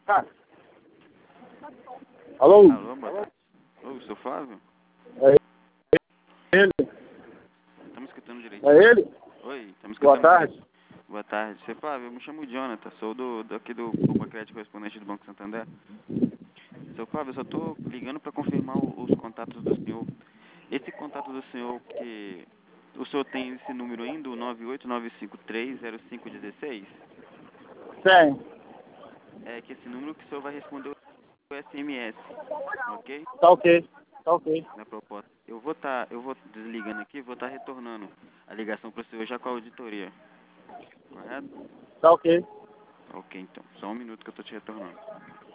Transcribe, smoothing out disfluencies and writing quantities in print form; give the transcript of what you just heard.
Ah. Alô? Alô, boa tarde. Ô, seu Flávio? É ele? Estamos escutando direitinho? É ele? Oi, estamos Boa escutando tarde. direitinho. Boa tarde. Seu Flávio, eu me chamo Jonathan, sou aqui do Bacrédito Correspondente do Banco Santander. Seu Flávio, eu só estou ligando para confirmar os contatos do senhor. Esse contato do senhor, que o senhor tem esse número ainda, o 989530516? Tem. É que esse número que o senhor vai responder o SMS, ok? Tá ok. Tá ok. Na proposta. Eu vou desligando aqui, vou estar retornando a ligação para o senhor já com a auditoria. Correto? Tá ok. Ok, então. Só um minuto que eu estou te retornando.